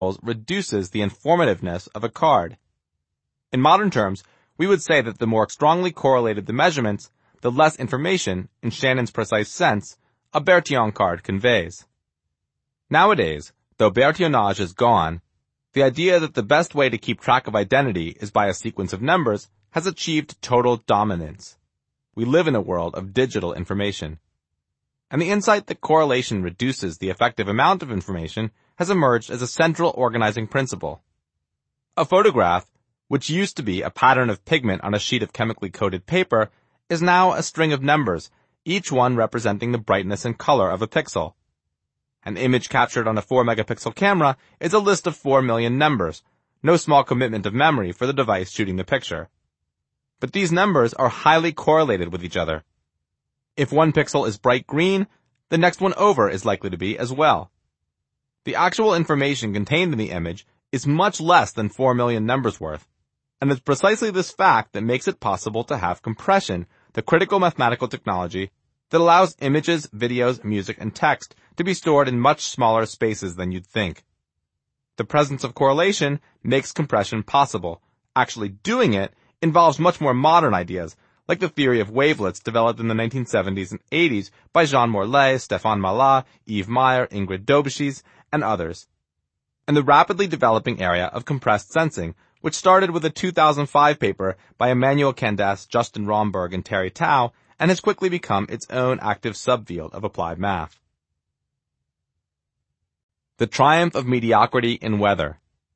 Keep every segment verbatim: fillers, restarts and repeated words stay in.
reduces the informativeness of a card. In modern terms, we would say that the more strongly correlated the measurements, the less information, in Shannon's precise sense, a Bertillon card conveys. Nowadays, though Bertillonage is gone, the idea that the best way to keep track of identity is by a sequence of numbers has achieved total dominance. We live in a world of digital information. And the insight that correlation reduces the effective amount of information has emerged as a central organizing principle. A photograph, which used to be a pattern of pigment on a sheet of chemically coated paper, is now a string of numbers, each one representing the brightness and color of a pixel. An image captured on a four megapixel camera is a list of four million numbers, no small commitment of memory for the device shooting the picture. But these numbers are highly correlated with each other. If one pixel is bright green, the next one over is likely to be as well. The actual information contained in the image is much less than four million numbers worth, and it's precisely this fact that makes it possible to have compression, the critical mathematical technology that allows images, videos, music, and text to be stored in much smaller spaces than you'd think. The presence of correlation makes compression possible. Actually doing it involves much more modern ideas, like the theory of wavelets developed in the nineteen seventies and eighties by Jean Morlet, Stéphane Mallat, Yves Meyer, Ingrid Daubechies, and others. And the rapidly developing area of compressed sensing, which started with a two thousand five paper by Emmanuel Candace, Justin Romberg, and Terry Tao, and has quickly become its own active subfield of applied math. The triumph of mediocrity in weather.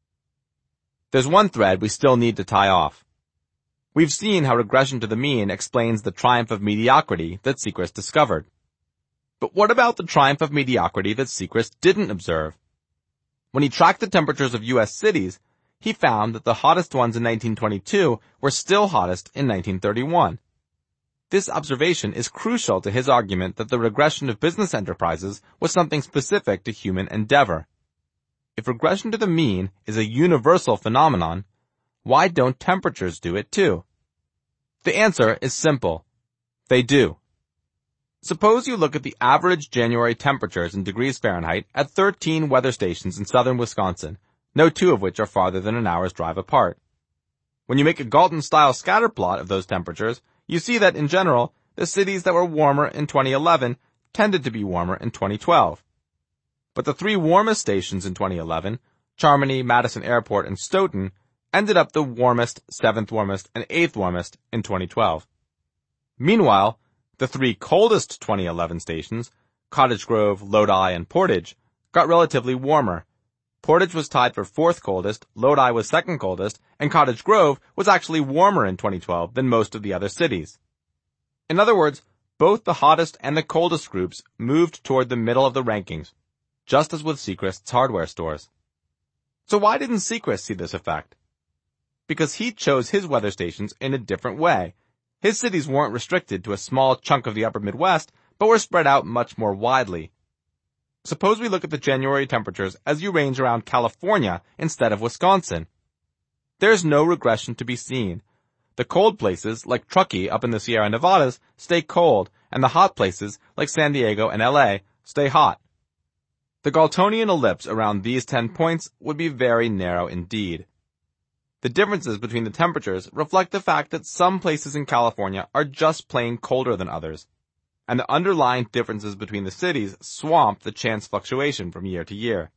There's one thread we still need to tie off. We've seen how regression to the mean explains the triumph of mediocrity that Siegrist discovered. But what about the triumph of mediocrity that Siegrist didn't observe? When he tracked the temperatures of U S cities, he found that the hottest ones in nineteen twenty-two were still hottest in nineteen thirty-one. This observation is crucial to his argument that the regression of business enterprises was something specific to human endeavor. If regression to the mean is a universal phenomenon, why don't temperatures do it too? The answer is simple. They do. Suppose you look at the average January temperatures in degrees Fahrenheit at thirteen weather stations in southern Wisconsin, no two of which are farther than an hour's drive apart. When you make a Galton-style scatter plot of those temperatures, you see that, in general, the cities that were warmer in twenty eleven tended to be warmer in twenty twelve. But the three warmest stations in twenty eleven, Charmony, Madison Airport, and Stoughton, ended up the warmest, seventh warmest, and eighth warmest in twenty twelve. Meanwhile, the three coldest twenty eleven stations, Cottage Grove, Lodi, and Portage, got relatively warmer. Portage was tied for fourth coldest, Lodi was second coldest, and Cottage Grove was actually warmer in twenty twelve than most of the other cities. In other words, both the hottest and the coldest groups moved toward the middle of the rankings, just as with Siegrist's hardware stores. So why didn't Siegrist see this effect? Because he chose his weather stations in a different way. His cities weren't restricted to a small chunk of the upper Midwest, but were spread out much more widely. Suppose we look at the January temperatures as you range around California instead of Wisconsin. There's no regression to be seen. The cold places, like Truckee up in the Sierra Nevadas, stay cold, and the hot places, like San Diego and L A, stay hot. The Galtonian ellipse around these ten points would be very narrow indeed. The differences between the temperatures reflect the fact that some places in California are just plain colder than others, and the underlying differences between the cities swamp the chance fluctuation from year to year.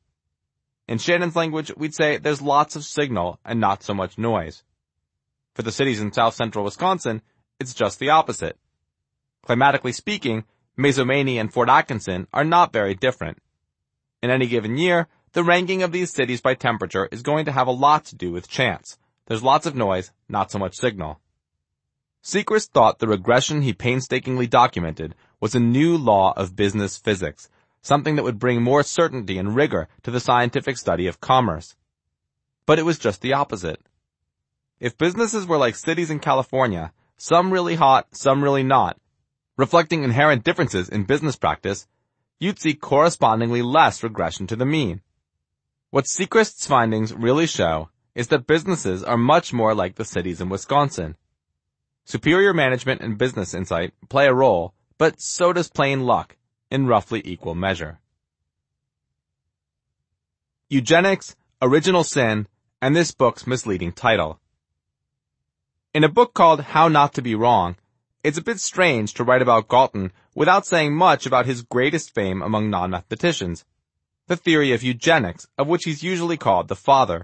In Shannon's language, we'd say there's lots of signal and not so much noise. For the cities in south-central Wisconsin, it's just the opposite. Climatically speaking, Mazomanie and Fort Atkinson are not very different. In any given year, the ranking of these cities by temperature is going to have a lot to do with chance. There's lots of noise, not so much signal. Siegrist thought the regression he painstakingly documented was a new law of business physics, something that would bring more certainty and rigor to the scientific study of commerce. But it was just the opposite. If businesses were like cities in California, some really hot, some really not, reflecting inherent differences in business practice, you'd see correspondingly less regression to the mean. What Siegrist's findings really show is that businesses are much more like the cities in Wisconsin. Superior management and business insight play a role, but so does plain luck, in roughly equal measure. Eugenics, Original Sin, and this book's misleading title. In a book called How Not to Be Wrong, it's a bit strange to write about Galton without saying much about his greatest fame among non-mathematicians, the theory of eugenics, of which he's usually called the father.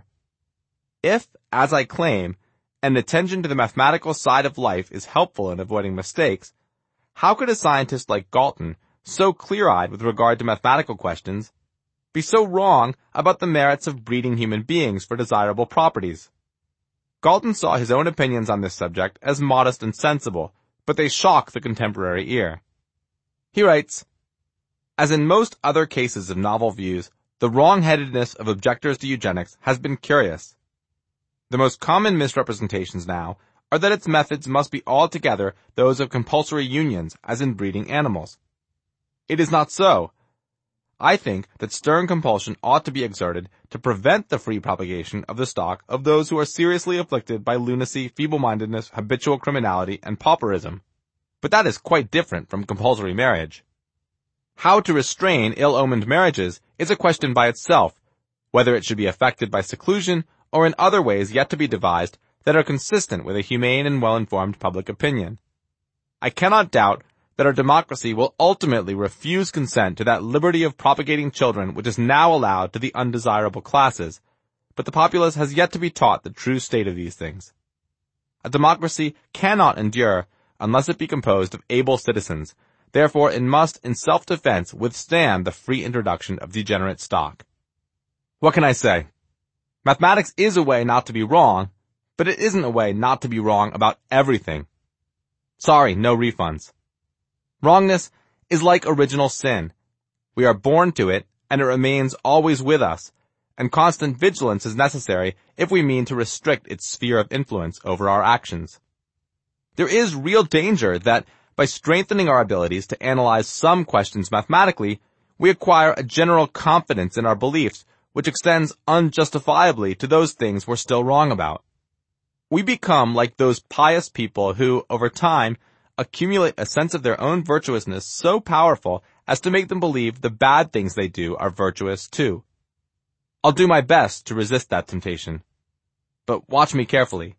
If, as I claim, an attention to the mathematical side of life is helpful in avoiding mistakes, how could a scientist like Galton, so clear-eyed with regard to mathematical questions, be so wrong about the merits of breeding human beings for desirable properties? Galton saw his own opinions on this subject as modest and sensible, but they shock the contemporary ear. He writes, "As in most other cases of novel views, the wrong-headedness of objectors to eugenics has been curious. The most common misrepresentations now are that its methods must be altogether those of compulsory unions, as in breeding animals. It is not so. I think that stern compulsion ought to be exerted to prevent the free propagation of the stock of those who are seriously afflicted by lunacy, feeble-mindedness, habitual criminality, and pauperism. But that is quite different from compulsory marriage. How to restrain ill-omened marriages is a question by itself, whether it should be effected by seclusion or in other ways yet to be devised that are consistent with a humane and well-informed public opinion. I cannot doubt that our democracy will ultimately refuse consent to that liberty of propagating children which is now allowed to the undesirable classes, but the populace has yet to be taught the true state of these things. A democracy cannot endure unless it be composed of able citizens, therefore it must, in self-defense, withstand the free introduction of degenerate stock. What can I say? Mathematics is a way not to be wrong, but it isn't a way not to be wrong about everything. Sorry, no refunds. Wrongness is like original sin. We are born to it, and it remains always with us, and constant vigilance is necessary if we mean to restrict its sphere of influence over our actions. There is real danger that, by strengthening our abilities to analyze some questions mathematically, we acquire a general confidence in our beliefs which extends unjustifiably to those things we're still wrong about. We become like those pious people who, over time, accumulate a sense of their own virtuousness so powerful as to make them believe the bad things they do are virtuous too. I'll do my best to resist that temptation. But watch me carefully.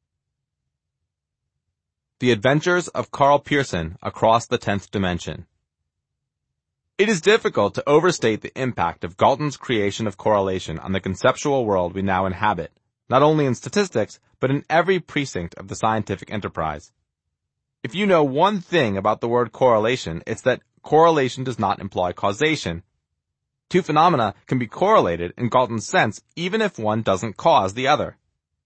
The Adventures of Karl Pearson Across the Tenth Dimension. It is difficult to overstate the impact of Galton's creation of correlation on the conceptual world we now inhabit, not only in statistics, but in every precinct of the scientific enterprise. If you know one thing about the word correlation, it's that correlation does not imply causation. Two phenomena can be correlated in Galton's sense even if one doesn't cause the other.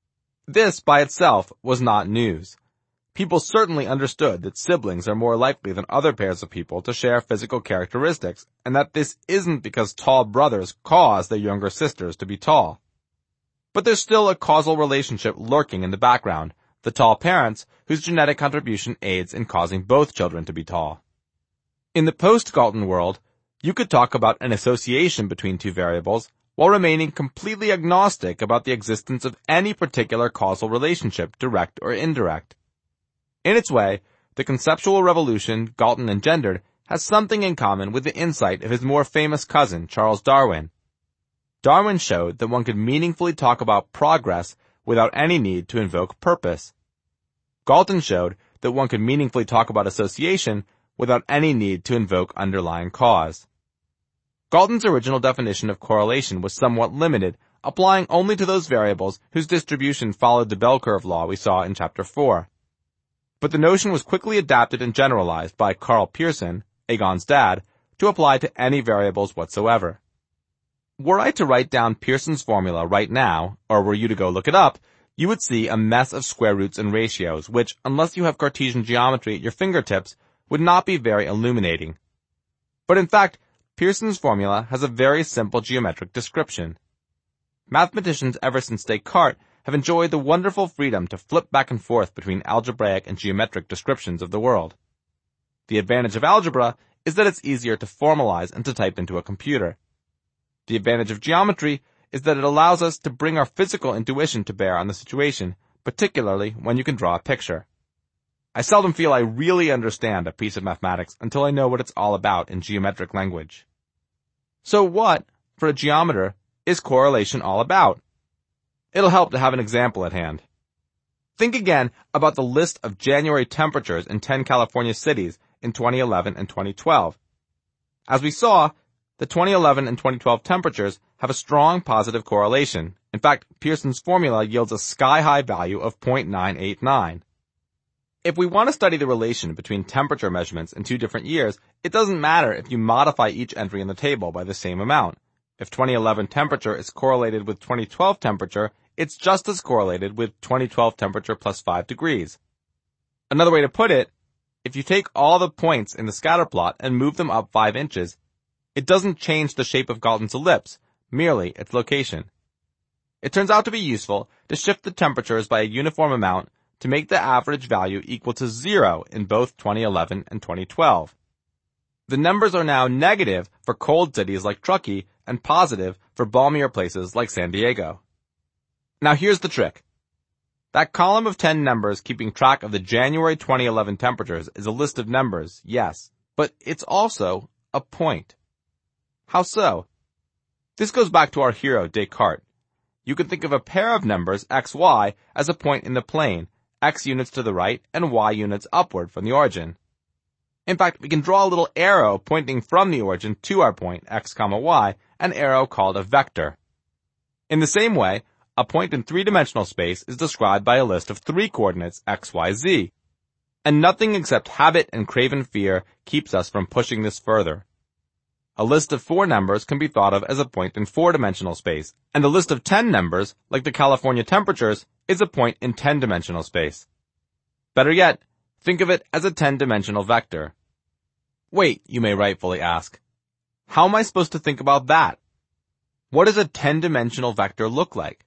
This, by itself, was not news. People certainly understood that siblings are more likely than other pairs of people to share physical characteristics, and that this isn't because tall brothers cause their younger sisters to be tall. But there's still a causal relationship lurking in the background, the tall parents, whose genetic contribution aids in causing both children to be tall. In the post-Galton world, you could talk about an association between two variables while remaining completely agnostic about the existence of any particular causal relationship, direct or indirect. In its way, the conceptual revolution Galton engendered has something in common with the insight of his more famous cousin, Charles Darwin. Darwin showed that one could meaningfully talk about progress without any need to invoke purpose. Galton showed that one could meaningfully talk about association without any need to invoke underlying cause. Galton's original definition of correlation was somewhat limited, applying only to those variables whose distribution followed the bell curve law we saw in Chapter four. But the notion was quickly adapted and generalized by Karl Pearson, Egon's dad, to apply to any variables whatsoever. Were I to write down Pearson's formula right now, or were you to go look it up, you would see a mess of square roots and ratios, which, unless you have Cartesian geometry at your fingertips, would not be very illuminating. But in fact, Pearson's formula has a very simple geometric description. Mathematicians ever since Descartes have enjoyed the wonderful freedom to flip back and forth between algebraic and geometric descriptions of the world. The advantage of algebra is that it's easier to formalize and to type into a computer. The advantage of geometry is that it allows us to bring our physical intuition to bear on the situation, particularly when you can draw a picture. I seldom feel I really understand a piece of mathematics until I know what it's all about in geometric language. So what, for a geometer, is correlation all about? It'll help to have an example at hand. Think again about the list of January temperatures in ten California cities in twenty eleven and twenty twelve. As we saw, the twenty eleven and twenty twelve temperatures have a strong positive correlation. In fact, Pearson's formula yields a sky-high value of zero point nine eight nine. If we want to study the relation between temperature measurements in two different years, it doesn't matter if you modify each entry in the table by the same amount. If twenty eleven temperature is correlated with twenty twelve temperature, it's just as correlated with twenty twelve temperature plus five degrees. Another way to put it, if you take all the points in the scatter plot and move them up five inches, it doesn't change the shape of Galton's ellipse, merely its location. It turns out to be useful to shift the temperatures by a uniform amount to make the average value equal to zero in both twenty eleven and twenty twelve. The numbers are now negative for cold cities like Truckee and positive for balmier places like San Diego. Now here's the trick. That column of ten numbers keeping track of the January twenty eleven temperatures is a list of numbers, yes, but it's also a point. How so? This goes back to our hero, Descartes. You can think of a pair of numbers, x, y, as a point in the plane, x units to the right and y units upward from the origin. In fact, we can draw a little arrow pointing from the origin to our point, x, y, an arrow called a vector. In the same way, a point in three-dimensional space is described by a list of three coordinates, x, y, z. And nothing except habit and craven fear keeps us from pushing this further. A list of four numbers can be thought of as a point in four-dimensional space, and a list of ten numbers, like the California temperatures, is a point in ten-dimensional space. Better yet, think of it as a ten-dimensional vector. Wait, you may rightfully ask. How am I supposed to think about that? What does a ten-dimensional vector look like?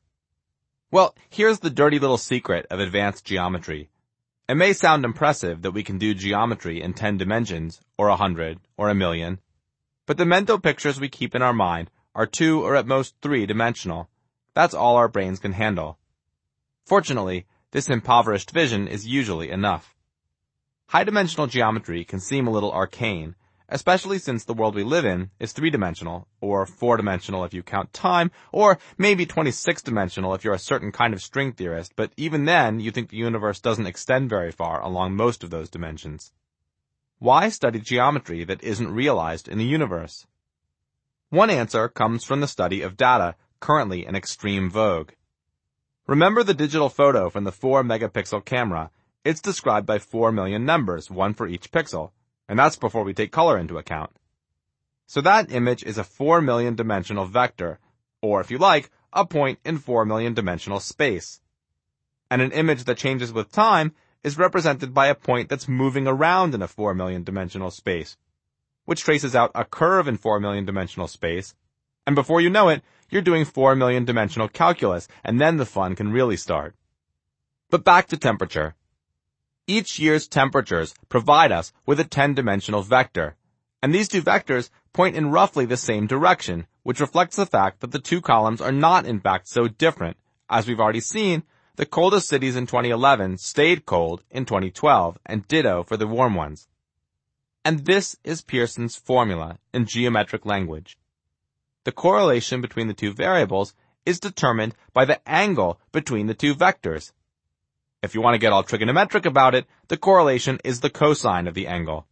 Well, here's the dirty little secret of advanced geometry. It may sound impressive that we can do geometry in ten dimensions, or a hundred, or a million, but the mental pictures we keep in our mind are two or at most three-dimensional. That's all our brains can handle. Fortunately, this impoverished vision is usually enough. High-dimensional geometry can seem a little arcane, especially since the world we live in is three-dimensional, or four-dimensional if you count time, or maybe twenty-six-dimensional if you're a certain kind of string theorist, but even then you think the universe doesn't extend very far along most of those dimensions. Why study geometry that isn't realized in the universe? One answer comes from the study of data currently in extreme vogue. Remember the digital photo from the four megapixel camera? It's described by four million numbers, one for each pixel, and that's before we take color into account. So that image is a four million dimensional vector, or if you like, a point in four million dimensional space. And an image that changes with time is represented by a point that's moving around in a four million dimensional space, which traces out a curve in four million dimensional space, and before you know it, you're doing four million dimensional calculus, and then the fun can really start. But back to temperature. Each year's temperatures provide us with a ten-dimensional vector, and these two vectors point in roughly the same direction, which reflects the fact that the two columns are not in fact so different. As we've already seen, the coldest cities in twenty eleven stayed cold in twenty twelve, and ditto for the warm ones. And this is Pearson's formula in geometric language. The correlation between the two variables is determined by the angle between the two vectors. If you want to get all trigonometric about it, the correlation is the cosine of the angle.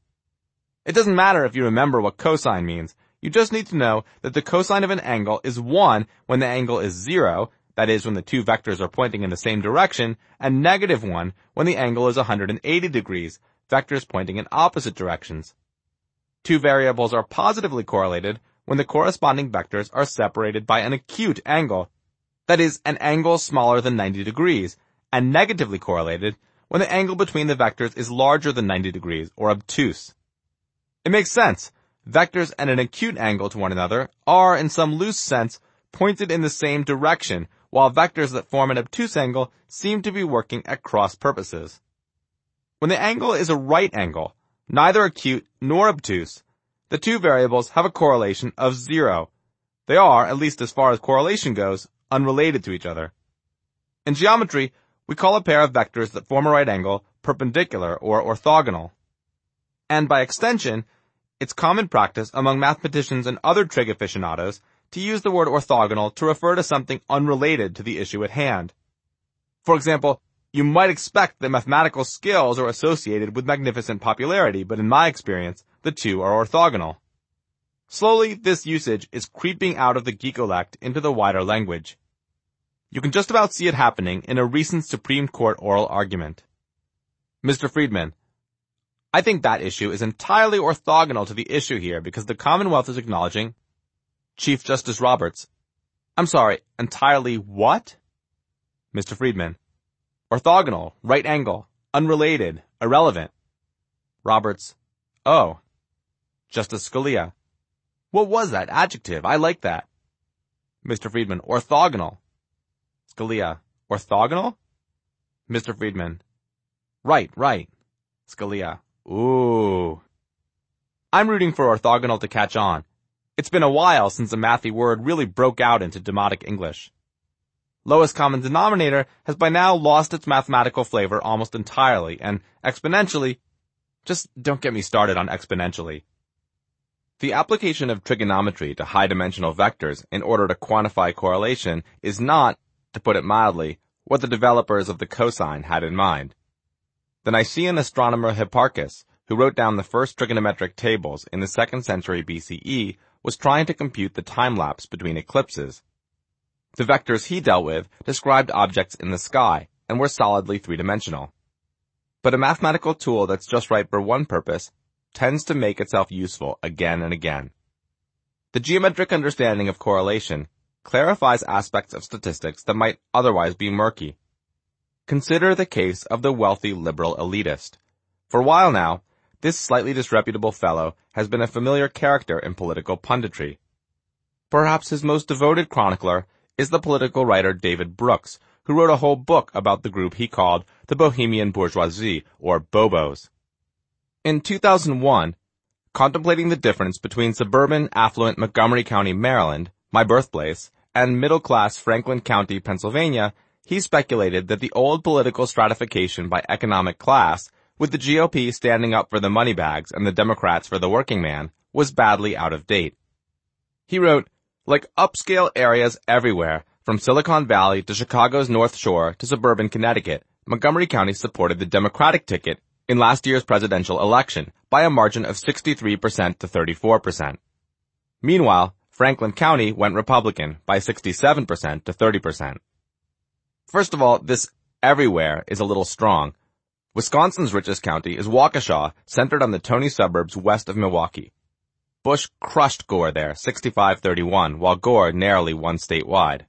It doesn't matter if you remember what cosine means. You just need to know that the cosine of an angle is one when the angle is zero, that is when the two vectors are pointing in the same direction, and negative one when the angle is one hundred eighty degrees, vectors pointing in opposite directions. Two variables are positively correlated when the corresponding vectors are separated by an acute angle, that is, an angle smaller than ninety degrees, and negatively correlated when the angle between the vectors is larger than ninety degrees, or obtuse. It makes sense. Vectors at an acute angle to one another are, in some loose sense, pointed in the same direction, while vectors that form an obtuse angle seem to be working at cross purposes. When the angle is a right angle, neither acute nor obtuse, the two variables have a correlation of zero. They are, at least as far as correlation goes, unrelated to each other. In geometry, we call a pair of vectors that form a right angle perpendicular or orthogonal. And by extension, it's common practice among mathematicians and other trig aficionados to use the word orthogonal to refer to something unrelated to the issue at hand. For example, you might expect that mathematical skills are associated with magnificent popularity, but in my experience, the two are orthogonal. Slowly, this usage is creeping out of the geekolect into the wider language. You can just about see it happening in a recent Supreme Court oral argument. Mister Friedman, I think that issue is entirely orthogonal to the issue here because the Commonwealth is acknowledging Chief Justice Roberts. I'm sorry, entirely what? Mister Friedman. Orthogonal, right angle, unrelated, irrelevant. Roberts. Oh. Justice Scalia. What was that adjective? I like that. Mister Friedman. Orthogonal. Scalia. Orthogonal? Mister Friedman. Right, right. Scalia. Ooh. I'm rooting for orthogonal to catch on. It's been a while since a mathy word really broke out into demotic English. Lowest common denominator has by now lost its mathematical flavor almost entirely, and exponentially, just don't get me started on exponentially. The application of trigonometry to high-dimensional vectors in order to quantify correlation is not, to put it mildly, what the developers of the cosine had in mind. The Nicaean astronomer Hipparchus, who wrote down the first trigonometric tables in the second century B C E, was trying to compute the time-lapse between eclipses. The vectors he dealt with described objects in the sky and were solidly three-dimensional. But a mathematical tool that's just right for one purpose tends to make itself useful again and again. The geometric understanding of correlation clarifies aspects of statistics that might otherwise be murky. Consider the case of the wealthy liberal elitist. For a while now, this slightly disreputable fellow has been a familiar character in political punditry. Perhaps his most devoted chronicler is the political writer David Brooks, who wrote a whole book about the group he called the Bohemian Bourgeoisie, or Bobos. In two thousand one, contemplating the difference between suburban, affluent Montgomery County, Maryland, my birthplace, and middle-class Franklin County, Pennsylvania, he speculated that the old political stratification by economic class, with the G O P standing up for the moneybags and the Democrats for the working man, was badly out of date. He wrote, like upscale areas everywhere, from Silicon Valley to Chicago's North Shore to suburban Connecticut, Montgomery County supported the Democratic ticket in last year's presidential election by a margin of sixty-three percent to thirty-four percent. Meanwhile, Franklin County went Republican by sixty-seven percent to thirty percent. First of all, this everywhere is a little strong. Wisconsin's richest county is Waukesha, centered on the Tony suburbs west of Milwaukee. Bush crushed Gore there, sixty-five thirty-one, while Gore narrowly won statewide.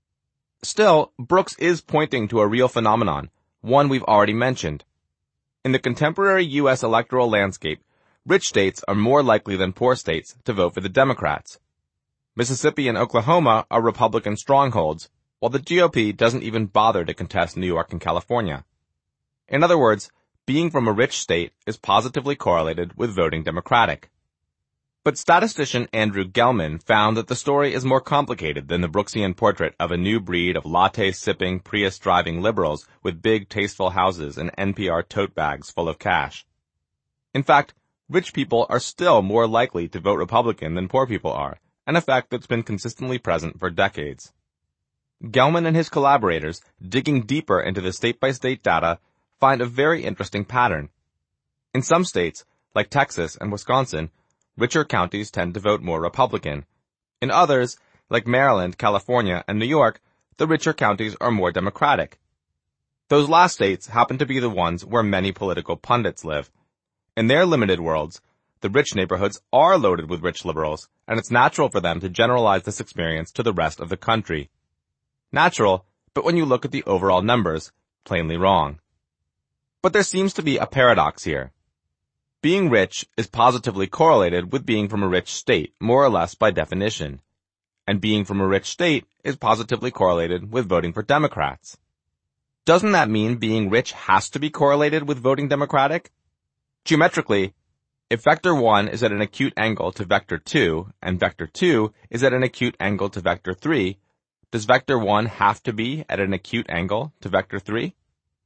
Still, Brooks is pointing to a real phenomenon, one we've already mentioned. In the contemporary U S electoral landscape, rich states are more likely than poor states to vote for the Democrats. Mississippi and Oklahoma are Republican strongholds, while the G O P doesn't even bother to contest New York and California. In other words, being from a rich state is positively correlated with voting Democratic. But statistician Andrew Gelman found that the story is more complicated than the Brooksian portrait of a new breed of latte-sipping, Prius-driving liberals with big, tasteful houses and N P R tote bags full of cash. In fact, rich people are still more likely to vote Republican than poor people are, an effect that's been consistently present for decades. Gelman and his collaborators, digging deeper into the state-by-state data, find a very interesting pattern. In some states, like Texas and Wisconsin, richer counties tend to vote more Republican. In others, like Maryland, California, and New York, the richer counties are more Democratic. Those last states happen to be the ones where many political pundits live. In their limited worlds, the rich neighborhoods are loaded with rich liberals, and it's natural for them to generalize this experience to the rest of the country. Natural, but when you look at the overall numbers, plainly wrong. But there seems to be a paradox here. Being rich is positively correlated with being from a rich state, more or less by definition. And being from a rich state is positively correlated with voting for Democrats. Doesn't that mean being rich has to be correlated with voting Democratic? Geometrically, if vector one is at an acute angle to vector two, and vector two is at an acute angle to vector three, does vector one have to be at an acute angle to vector three?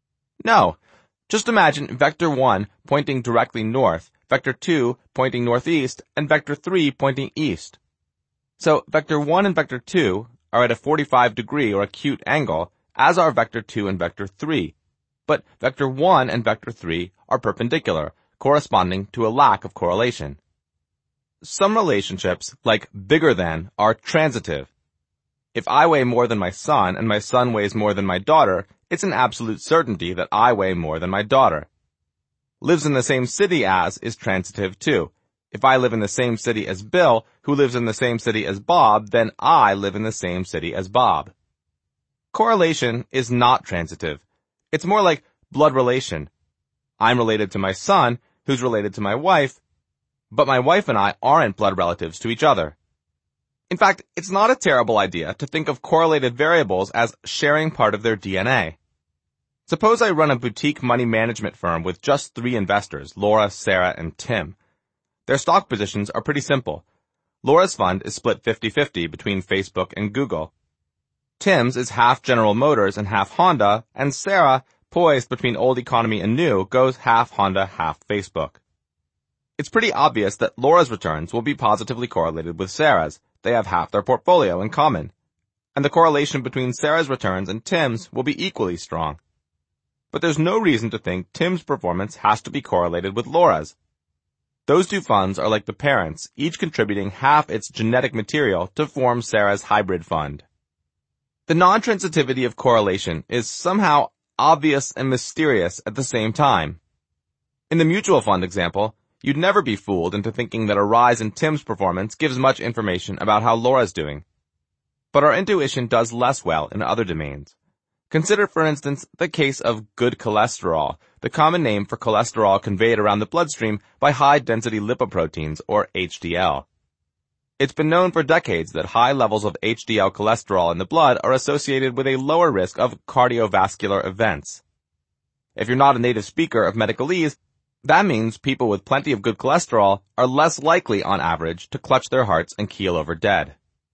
No. Just imagine vector one pointing directly north, vector two pointing northeast, and vector three pointing east. So vector one and vector two are at a forty-five degree or acute angle, as are vector two and vector three. But vector one and vector three are perpendicular, corresponding to a lack of correlation. Some relationships, like bigger than, are transitive. If I weigh more than my son and my son weighs more than my daughter, it's an absolute certainty that I weigh more than my daughter. Lives in the same city as is transitive too. If I live in the same city as Bill, who lives in the same city as Bob, then I live in the same city as Bob. Correlation is not transitive. It's more like blood relation. I'm related to my son, who's related to my wife, but my wife and I aren't blood relatives to each other. In fact, it's not a terrible idea to think of correlated variables as sharing part of their D N A. Suppose I run a boutique money management firm with just three investors, Laura, Sarah, and Tim. Their stock positions are pretty simple. Laura's fund is split fifty-fifty between Facebook and Google. Tim's is half General Motors and half Honda, and Sarah, poised between old economy and new, goes half Honda, half Facebook. It's pretty obvious that Laura's returns will be positively correlated with Sarah's. They have half their portfolio in common. And the correlation between Sarah's returns and Tim's will be equally strong. But there's no reason to think Tim's performance has to be correlated with Laura's. Those two funds are like the parents, each contributing half its genetic material to form Sarah's hybrid fund. The non-transitivity of correlation is somehow obvious and mysterious at the same time. In the mutual fund example, you'd never be fooled into thinking that a rise in Tim's performance gives much information about how Laura's doing. But our intuition does less well in other domains. Consider, for instance, the case of good cholesterol, the common name for cholesterol conveyed around the bloodstream by high-density lipoproteins, or H D L. It's been known for decades that high levels of H D L cholesterol in the blood are associated with a lower risk of cardiovascular events. If you're not a native speaker of medicalese, that means people with plenty of good cholesterol are less likely, on average, to clutch their hearts and keel over dead.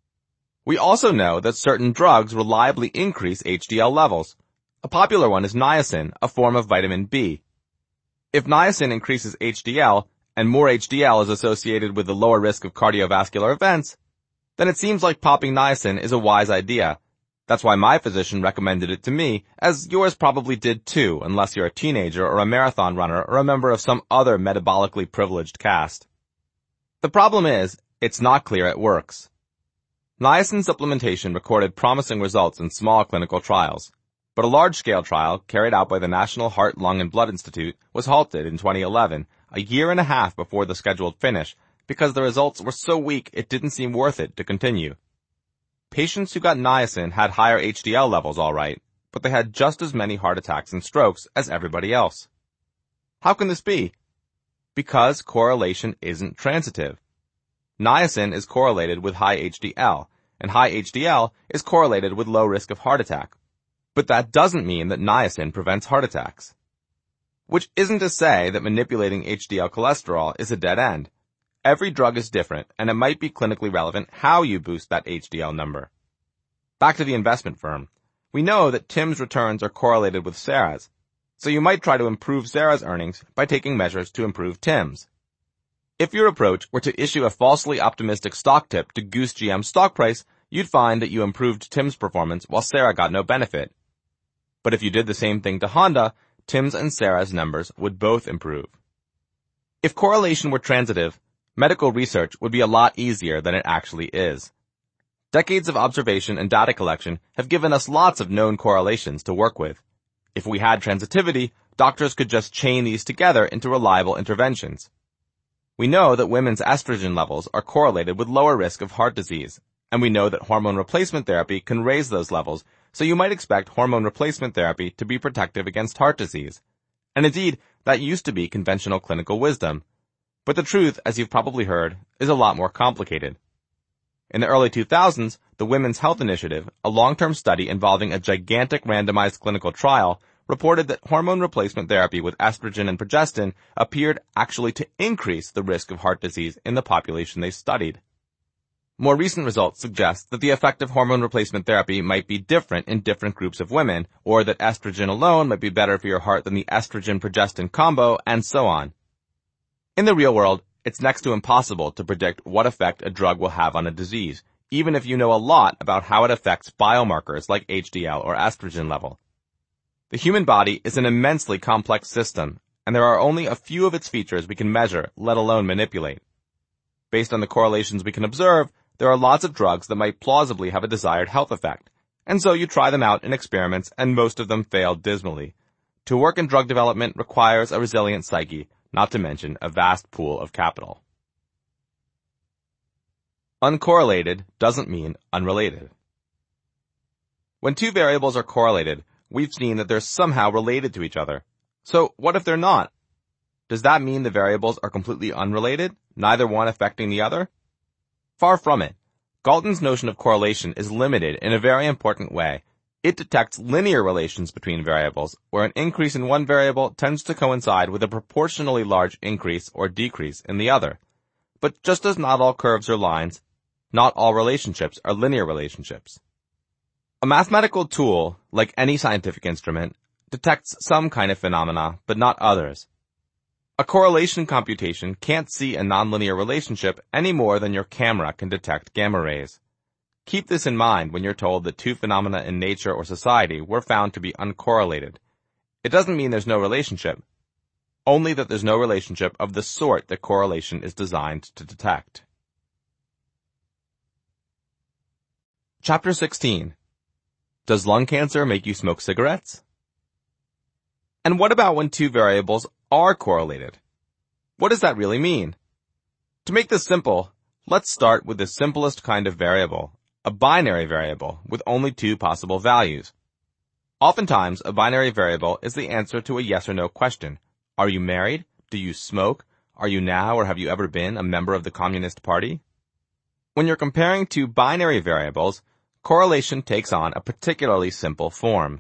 We also know that certain drugs reliably increase H D L levels. A popular one is niacin, a form of vitamin B. If niacin increases H D L, and more H D L is associated with the lower risk of cardiovascular events, then it seems like popping niacin is a wise idea. That's why my physician recommended it to me, as yours probably did too, unless you're a teenager or a marathon runner or a member of some other metabolically privileged caste. The problem is, it's not clear it works. Niacin supplementation recorded promising results in small clinical trials, but a large-scale trial carried out by the National Heart, Lung, and Blood Institute was halted in twenty eleven, a year and a half before the scheduled finish, because the results were so weak it didn't seem worth it to continue. Patients who got niacin had higher H D L levels all right, but they had just as many heart attacks and strokes as everybody else. How can this be? Because correlation isn't transitive. Niacin is correlated with high H D L, and high H D L is correlated with low risk of heart attack. But that doesn't mean that niacin prevents heart attacks. Which isn't to say that manipulating H D L cholesterol is a dead end. Every drug is different, and it might be clinically relevant how you boost that H D L number. Back to the investment firm. We know that Tim's returns are correlated with Sarah's, so you might try to improve Sarah's earnings by taking measures to improve Tim's. If your approach were to issue a falsely optimistic stock tip to goose G M's stock price, you'd find that you improved Tim's performance while Sarah got no benefit. But if you did the same thing to Honda, Tim's and Sarah's numbers would both improve. If correlation were transitive, medical research would be a lot easier than it actually is. Decades of observation and data collection have given us lots of known correlations to work with. If we had transitivity, doctors could just chain these together into reliable interventions. We know that women's estrogen levels are correlated with lower risk of heart disease, and we know that hormone replacement therapy can raise those levels, so you might expect hormone replacement therapy to be protective against heart disease. And indeed, that used to be conventional clinical wisdom. But the truth, as you've probably heard, is a lot more complicated. In the early two thousands, the Women's Health Initiative, a long-term study involving a gigantic randomized clinical trial, reported that hormone replacement therapy with estrogen and progestin appeared actually to increase the risk of heart disease in the population they studied. More recent results suggest that the effect of hormone replacement therapy might be different in different groups of women, or that estrogen alone might be better for your heart than the estrogen-progestin combo, and so on. In the real world, it's next to impossible to predict what effect a drug will have on a disease, even if you know a lot about how it affects biomarkers like H D L or estrogen level. The human body is an immensely complex system, and there are only a few of its features we can measure, let alone manipulate. Based on the correlations we can observe, there are lots of drugs that might plausibly have a desired health effect, and so you try them out in experiments and most of them fail dismally. To work in drug development requires a resilient psyche, not to mention a vast pool of capital. Uncorrelated doesn't mean unrelated. When two variables are correlated, we've seen that they're somehow related to each other. So what if they're not? Does that mean the variables are completely unrelated, neither one affecting the other? Far from it. Galton's notion of correlation is limited in a very important way. It detects linear relations between variables, where an increase in one variable tends to coincide with a proportionally large increase or decrease in the other. But just as not all curves are lines, not all relationships are linear relationships. A mathematical tool, like any scientific instrument, detects some kind of phenomena, but not others. A correlation computation can't see a nonlinear relationship any more than your camera can detect gamma rays. Keep this in mind when you're told that two phenomena in nature or society were found to be uncorrelated. It doesn't mean there's no relationship, only that there's no relationship of the sort that correlation is designed to detect. Chapter sixteen. Does lung cancer make you smoke cigarettes? And what about when two variables are correlated? What does that really mean? To make this simple, let's start with the simplest kind of variable, a binary variable with only two possible values. Oftentimes, a binary variable is the answer to a yes or no question. Are you married? Do you smoke? Are you now or have you ever been a member of the Communist Party? When you're comparing two binary variables, correlation takes on a particularly simple form.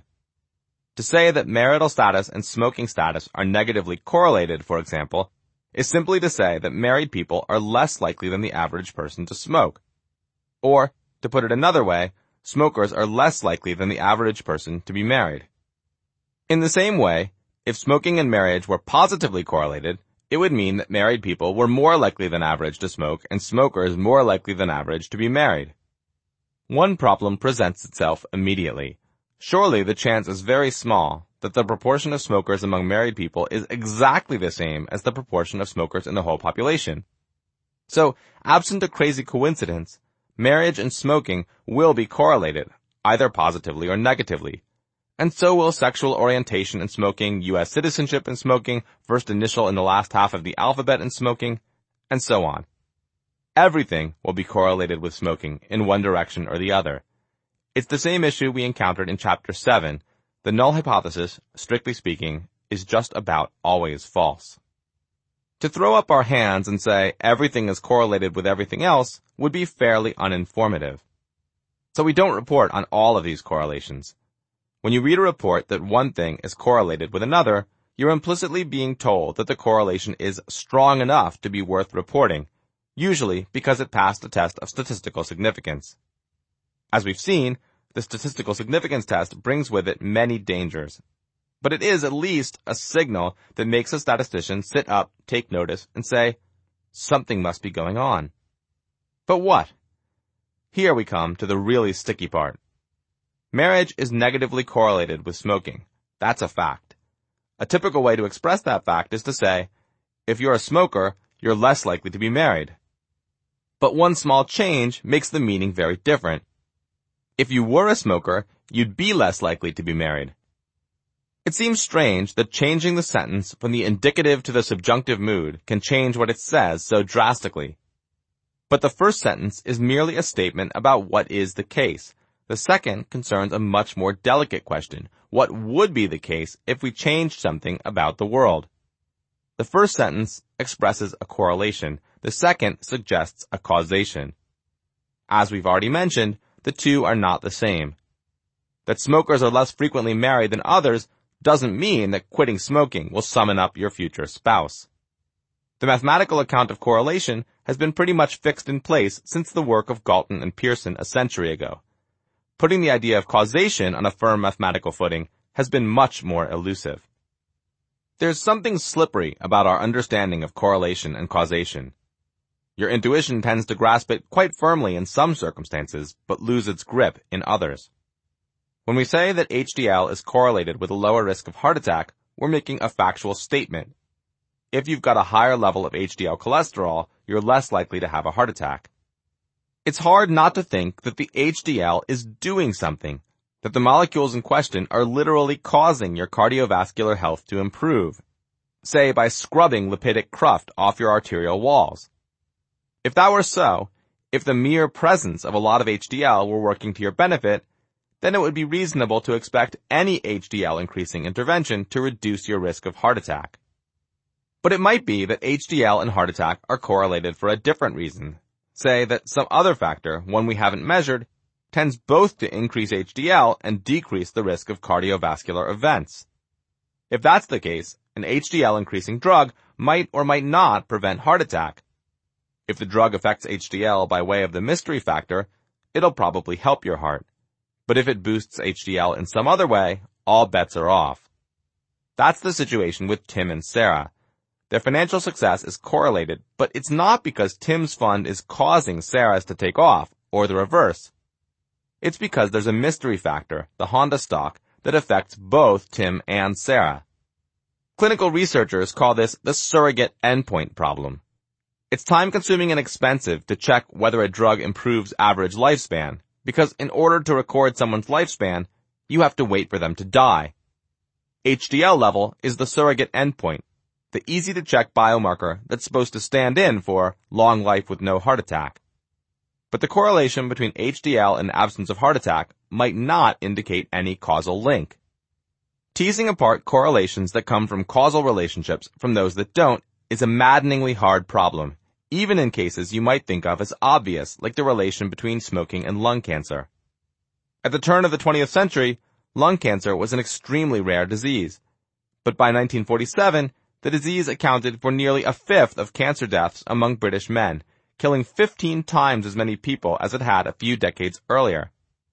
To say that marital status and smoking status are negatively correlated, for example, is simply to say that married people are less likely than the average person to smoke. Or, to put it another way, smokers are less likely than the average person to be married. In the same way, if smoking and marriage were positively correlated, it would mean that married people were more likely than average to smoke and smokers more likely than average to be married. One problem presents itself immediately. Surely the chance is very small that the proportion of smokers among married people is exactly the same as the proportion of smokers in the whole population. So, absent a crazy coincidence, marriage and smoking will be correlated, either positively or negatively. And so will sexual orientation and smoking, U S citizenship and smoking, first initial in the last half of the alphabet and smoking, and so on. Everything will be correlated with smoking in one direction or the other. It's the same issue we encountered in Chapter seven. The null hypothesis, strictly speaking, is just about always false. To throw up our hands and say everything is correlated with everything else would be fairly uninformative. So we don't report on all of these correlations. When you read a report that one thing is correlated with another, you're implicitly being told that the correlation is strong enough to be worth reporting, usually because it passed a test of statistical significance. As we've seen, the statistical significance test brings with it many dangers. But it is at least a signal that makes a statistician sit up, take notice, and say, something must be going on. But what? Here we come to the really sticky part. Marriage is negatively correlated with smoking. That's a fact. A typical way to express that fact is to say, if you're a smoker, you're less likely to be married. But one small change makes the meaning very different. If you were a smoker, you'd be less likely to be married. It seems strange that changing the sentence from the indicative to the subjunctive mood can change what it says so drastically. But the first sentence is merely a statement about what is the case. The second concerns a much more delicate question. What would be the case if we changed something about the world? The first sentence expresses a correlation. The second suggests a causation. As we've already mentioned, the two are not the same. That smokers are less frequently married than others doesn't mean that quitting smoking will summon up your future spouse. The mathematical account of correlation has been pretty much fixed in place since the work of Galton and Pearson a century ago. Putting the idea of causation on a firm mathematical footing has been much more elusive. There's something slippery about our understanding of correlation and causation. Your intuition tends to grasp it quite firmly in some circumstances, but lose its grip in others. When we say that H D L is correlated with a lower risk of heart attack, we're making a factual statement. If you've got a higher level of H D L cholesterol, you're less likely to have a heart attack. It's hard not to think that the H D L is doing something, that the molecules in question are literally causing your cardiovascular health to improve, say by scrubbing lipidic cruft off your arterial walls. If that were so, if the mere presence of a lot of H D L were working to your benefit, then it would be reasonable to expect any H D L increasing intervention to reduce your risk of heart attack. But it might be that H D L and heart attack are correlated for a different reason. Say that some other factor, one we haven't measured, tends both to increase H D L and decrease the risk of cardiovascular events. If that's the case, an H D L increasing drug might or might not prevent heart attack. If the drug affects H D L by way of the mystery factor, it'll probably help your heart. But if it boosts H D L in some other way, all bets are off. That's the situation with Tim and Sarah. Their financial success is correlated, but it's not because Tim's fund is causing Sarah's to take off, or the reverse. It's because there's a mystery factor, the Honda stock, that affects both Tim and Sarah. Clinical researchers call this the surrogate endpoint problem. It's time-consuming and expensive to check whether a drug improves average lifespan, because in order to record someone's lifespan, you have to wait for them to die. H D L level is the surrogate endpoint, the easy-to-check biomarker that's supposed to stand in for long life with no heart attack. But the correlation between H D L and absence of heart attack might not indicate any causal link. Teasing apart correlations that come from causal relationships from those that don't is a maddeningly hard problem, even in cases you might think of as obvious, like the relation between smoking and lung cancer. At the turn of the twentieth century, lung cancer was an extremely rare disease. But by nineteen forty-seven, the disease accounted for nearly a fifth of cancer deaths among British men, killing fifteen times as many people as it had a few decades earlier.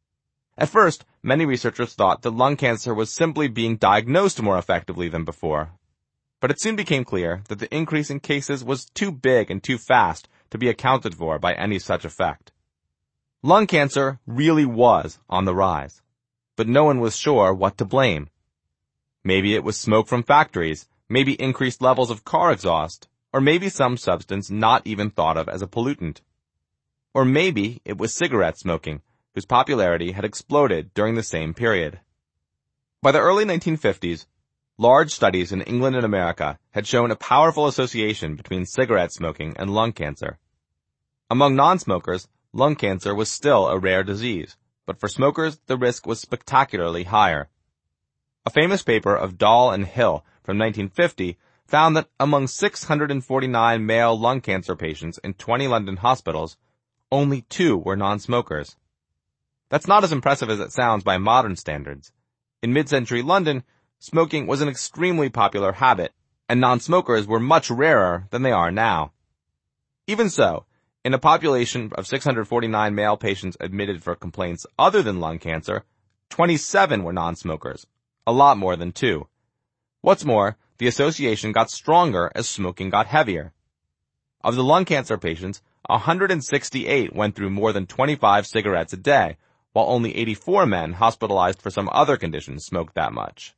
At first, many researchers thought that lung cancer was simply being diagnosed more effectively than before. But it soon became clear that the increase in cases was too big and too fast to be accounted for by any such effect. Lung cancer really was on the rise, but no one was sure what to blame. Maybe it was smoke from factories, maybe increased levels of car exhaust, or maybe some substance not even thought of as a pollutant. Or maybe it was cigarette smoking, whose popularity had exploded during the same period. By the early nineteen fifties, large studies in England and America had shown a powerful association between cigarette smoking and lung cancer. Among non-smokers, lung cancer was still a rare disease, but for smokers, the risk was spectacularly higher. A famous paper of Dahl and Hill from nineteen fifty found that among six hundred forty-nine male lung cancer patients in twenty London hospitals, only two were non-smokers. That's not as impressive as it sounds by modern standards. In mid-century London, smoking was an extremely popular habit, and non-smokers were much rarer than they are now. Even so, in a population of six hundred forty-nine male patients admitted for complaints other than lung cancer, twenty-seven were non-smokers, a lot more than two. What's more, the association got stronger as smoking got heavier. Of the lung cancer patients, one hundred sixty-eight went through more than twenty-five cigarettes a day, while only eighty-four men hospitalized for some other condition smoked that much.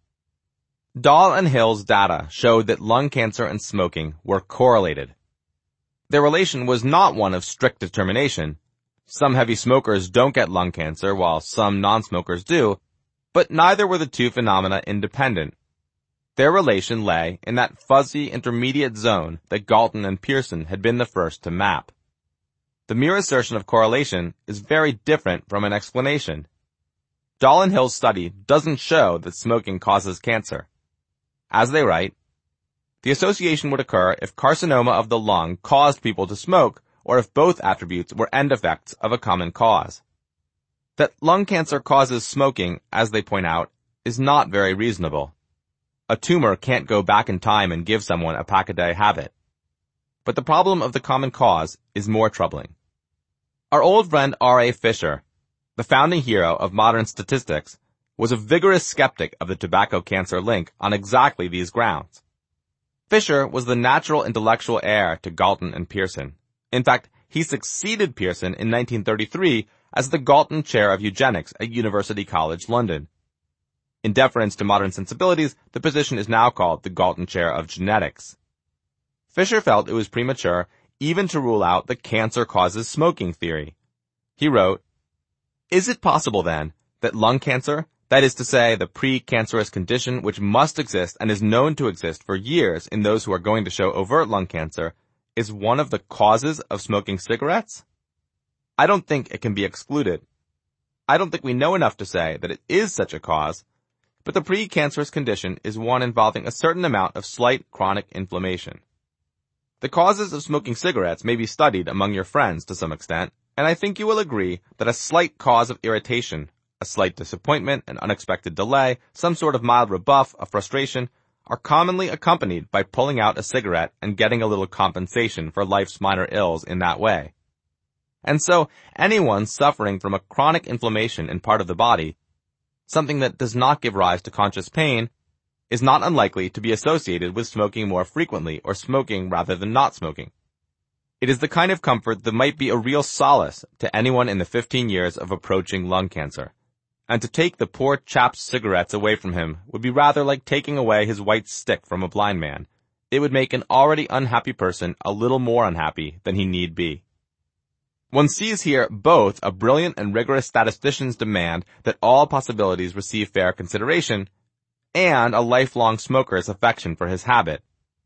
Dahl and Hill's data showed that lung cancer and smoking were correlated. Their relation was not one of strict determination. Some heavy smokers don't get lung cancer while some non-smokers do, but neither were the two phenomena independent. Their relation lay in that fuzzy intermediate zone that Galton and Pearson had been the first to map. The mere assertion of correlation is very different from an explanation. Dahl and Hill's study doesn't show that smoking causes cancer. As they write, the association would occur if carcinoma of the lung caused people to smoke, or if both attributes were end effects of a common cause. That lung cancer causes smoking, as they point out, is not very reasonable. A tumor can't go back in time and give someone a pack-a-day habit. But the problem of the common cause is more troubling. Our old friend R A Fisher, the founding hero of modern statistics, was a vigorous skeptic of the tobacco cancer link on exactly these grounds. Fisher was the natural intellectual heir to Galton and Pearson, In fact, he succeeded Pearson in nineteen thirty-three as the Galton Chair of Eugenics at University College London. In deference to modern sensibilities, the position is now called the Galton Chair of Genetics. Fisher felt it was premature even to rule out the cancer causes smoking theory. He wrote, "Is it possible, then, that lung cancer, that is to say, the pre-cancerous condition which must exist and is known to exist for years in those who are going to show overt lung cancer, is one of the causes of smoking cigarettes? I don't think it can be excluded. I don't think we know enough to say that it is such a cause, but the pre-cancerous condition is one involving a certain amount of slight chronic inflammation. The causes of smoking cigarettes may be studied among your friends to some extent, and I think you will agree that a slight cause of irritation, a slight disappointment, an unexpected delay, some sort of mild rebuff, a frustration, are commonly accompanied by pulling out a cigarette and getting a little compensation for life's minor ills in that way. And so, anyone suffering from a chronic inflammation in part of the body, something that does not give rise to conscious pain, is not unlikely to be associated with smoking more frequently or smoking rather than not smoking. It is the kind of comfort that might be a real solace to anyone in the fifteen years of approaching lung cancer. And to take the poor chap's cigarettes away from him would be rather like taking away his white stick from a blind man. It would make an already unhappy person a little more unhappy than he need be." One sees here both a brilliant and rigorous statistician's demand that all possibilities receive fair consideration, and a lifelong smoker's affection for his habit.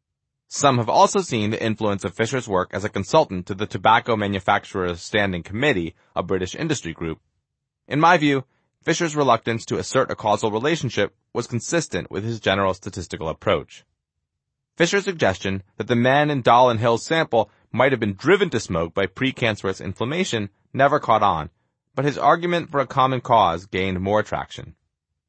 Some have also seen the influence of Fisher's work as a consultant to the Tobacco Manufacturers Standing Committee, a British industry group. In my view, Fisher's reluctance to assert a causal relationship was consistent with his general statistical approach. Fisher's suggestion that the men in Dahl and Hill's sample might have been driven to smoke by precancerous inflammation never caught on, but his argument for a common cause gained more traction.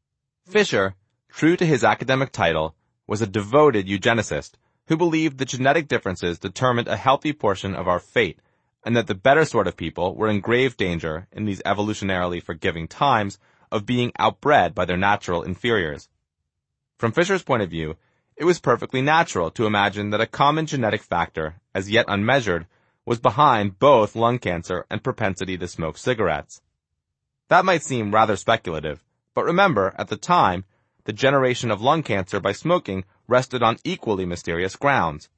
Fisher, true to his academic title, was a devoted eugenicist who believed that genetic differences determined a healthy portion of our fate, and that the better sort of people were in grave danger, in these evolutionarily forgiving times, of being outbred by their natural inferiors. From Fisher's point of view, it was perfectly natural to imagine that a common genetic factor, as yet unmeasured, was behind both lung cancer and propensity to smoke cigarettes. That might seem rather speculative, but remember, at the time, the generation of lung cancer by smoking rested on equally mysterious grounds.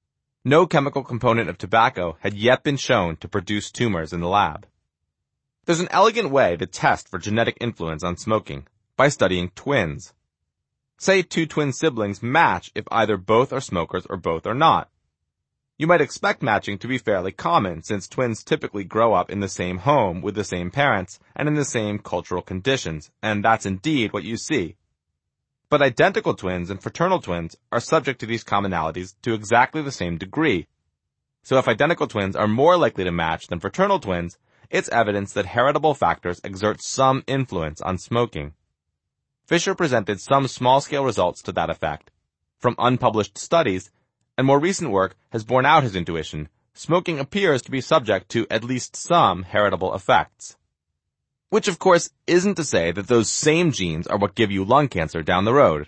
No chemical component of tobacco had yet been shown to produce tumors in the lab. There's an elegant way to test for genetic influence on smoking, by studying twins. Say two twin siblings match if either both are smokers or both are not. You might expect matching to be fairly common, since twins typically grow up in the same home with the same parents and in the same cultural conditions, and that's indeed what you see. But identical twins and fraternal twins are subject to these commonalities to exactly the same degree. So if identical twins are more likely to match than fraternal twins, it's evidence that heritable factors exert some influence on smoking. Fisher presented some small-scale results to that effect. From unpublished studies, and more recent work has borne out his intuition, smoking appears to be subject to at least some heritable effects. Which, of course, isn't to say that those same genes are what give you lung cancer down the road.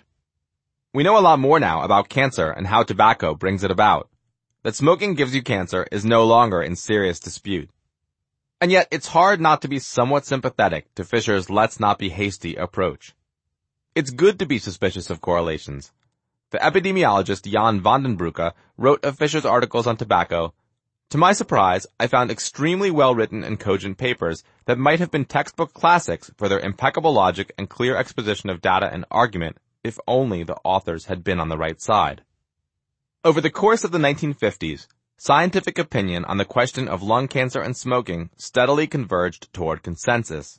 We know a lot more now about cancer and how tobacco brings it about. That smoking gives you cancer is no longer in serious dispute. And yet, it's hard not to be somewhat sympathetic to Fisher's let's not be hasty approach. It's good to be suspicious of correlations. The epidemiologist Jan van den Broeke wrote of Fisher's articles on tobacco, "To my surprise, I found extremely well-written and cogent papers that might have been textbook classics for their impeccable logic and clear exposition of data and argument, if only the authors had been on the right side." Over the course of the nineteen fifties, scientific opinion on the question of lung cancer and smoking steadily converged toward consensus.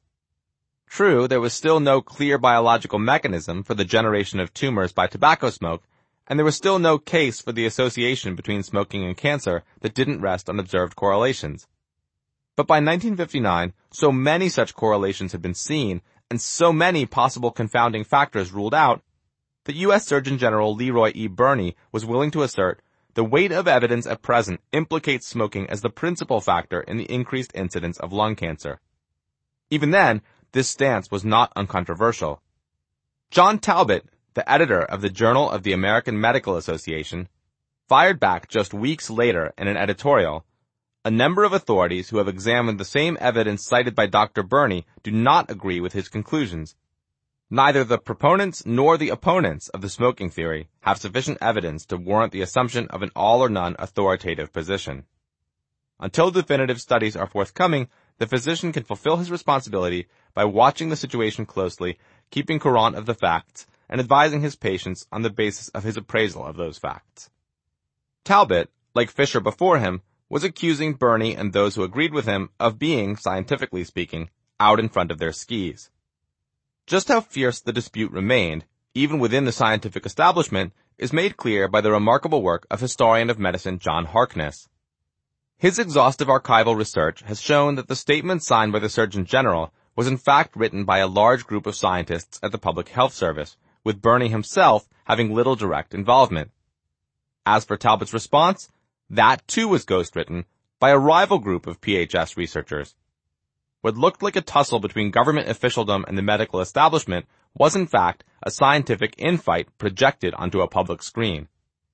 True, there was still no clear biological mechanism for the generation of tumors by tobacco smoke, and there was still no case for the association between smoking and cancer that didn't rest on observed correlations. But by nineteen fifty-nine, so many such correlations had been seen, and so many possible confounding factors ruled out, that U S Surgeon General Leroy E. Burney was willing to assert the weight of evidence at present implicates smoking as the principal factor in the increased incidence of lung cancer. Even then, this stance was not uncontroversial. John Talbot, the editor of the Journal of the American Medical Association, fired back just weeks later in an editorial, A number of authorities who have examined the same evidence cited by Doctor Burney do not agree with his conclusions. Neither the proponents nor the opponents of the smoking theory have sufficient evidence to warrant the assumption of an all-or-none authoritative position. Until definitive studies are forthcoming, the physician can fulfill his responsibility by watching the situation closely, keeping current of the facts, and advising his patients on the basis of his appraisal of those facts. Talbot, like Fisher before him, was accusing Burney and those who agreed with him of being, scientifically speaking, out in front of their skis. Just how fierce the dispute remained, even within the scientific establishment, is made clear by the remarkable work of historian of medicine John Harkness. His exhaustive archival research has shown that the statement signed by the Surgeon General was in fact written by a large group of scientists at the Public Health Service, with Burney himself having little direct involvement. As for Talbot's response, that too was ghostwritten by a rival group of P H S researchers. What looked like a tussle between government officialdom and the medical establishment was in fact a scientific infight projected onto a public screen.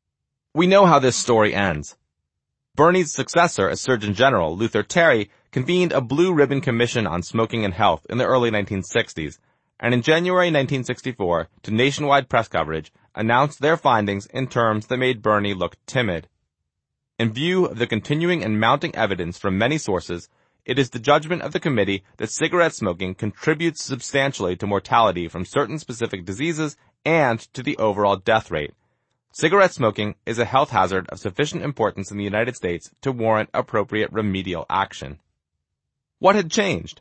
We know how this story ends. Burney's successor as Surgeon General, Luther Terry, convened a Blue Ribbon Commission on Smoking and Health in the early nineteen sixties, and in January nineteen sixty-four, to nationwide press coverage, announced their findings in terms that made Burney look timid. In view of the continuing and mounting evidence from many sources, it is the judgment of the committee that cigarette smoking contributes substantially to mortality from certain specific diseases and to the overall death rate. Cigarette smoking is a health hazard of sufficient importance in the United States to warrant appropriate remedial action. What had changed?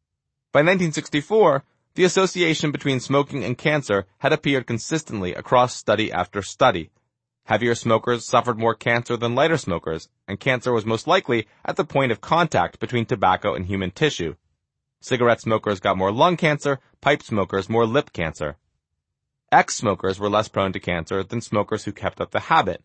By nineteen sixty-four, the association between smoking and cancer had appeared consistently across study after study. Heavier smokers suffered more cancer than lighter smokers, and cancer was most likely at the point of contact between tobacco and human tissue. Cigarette smokers got more lung cancer, pipe smokers more lip cancer. Ex-smokers were less prone to cancer than smokers who kept up the habit.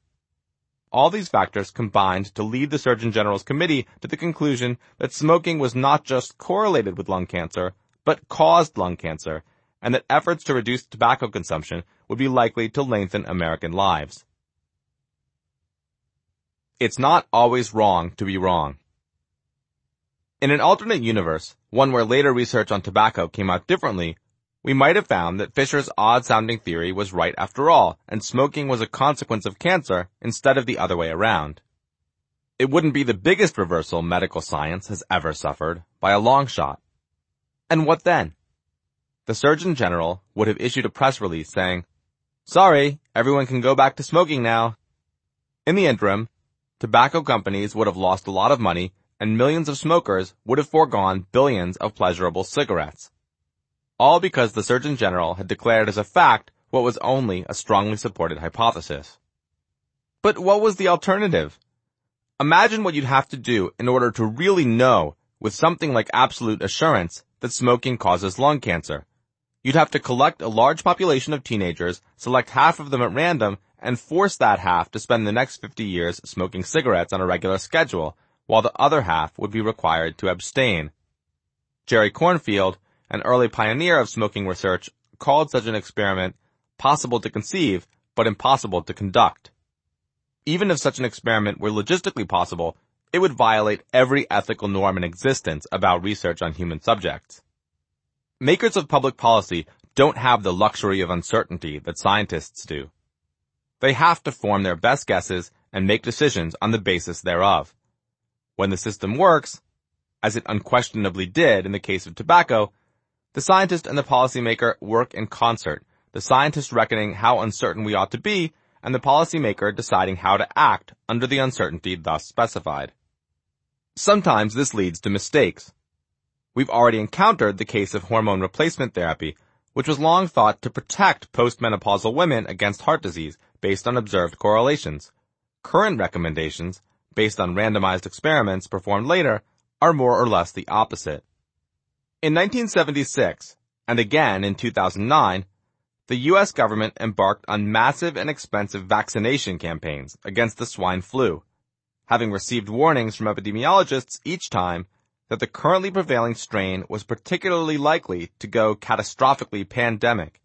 All these factors combined to lead the Surgeon General's committee to the conclusion that smoking was not just correlated with lung cancer, but caused lung cancer, and that efforts to reduce tobacco consumption would be likely to lengthen American lives. It's not always wrong to be wrong. In an alternate universe, one where later research on tobacco came out differently, we might have found that Fisher's odd-sounding theory was right after all, and smoking was a consequence of cancer instead of the other way around. It wouldn't be the biggest reversal medical science has ever suffered, by a long shot. And what then? The Surgeon General would have issued a press release saying, "Sorry, everyone can go back to smoking now." In the interim, tobacco companies would have lost a lot of money, and millions of smokers would have foregone billions of pleasurable cigarettes. All because the Surgeon General had declared as a fact what was only a strongly supported hypothesis. But what was the alternative? Imagine what you'd have to do in order to really know, with something like absolute assurance, that smoking causes lung cancer. You'd have to collect a large population of teenagers, select half of them at random, and force that half to spend the next fifty years smoking cigarettes on a regular schedule, while the other half would be required to abstain. Jerry Cornfield, an early pioneer of smoking research, called such an experiment possible to conceive, but impossible to conduct. Even if such an experiment were logistically possible, it would violate every ethical norm in existence about research on human subjects. Makers of public policy don't have the luxury of uncertainty that scientists do. They have to form their best guesses and make decisions on the basis thereof. When the system works, as it unquestionably did in the case of tobacco, the scientist and the policymaker work in concert, the scientist reckoning how uncertain we ought to be, and the policymaker deciding how to act under the uncertainty thus specified. Sometimes this leads to mistakes. We've already encountered the case of hormone replacement therapy, which was long thought to protect postmenopausal women against heart disease based on observed correlations. Current recommendations, based on randomized experiments performed later, are more or less the opposite. In nineteen seventy-six, and again in two thousand nine, the U S government embarked on massive and expensive vaccination campaigns against the swine flu, having received warnings from epidemiologists each time that the currently prevailing strain was particularly likely to go catastrophically pandemic.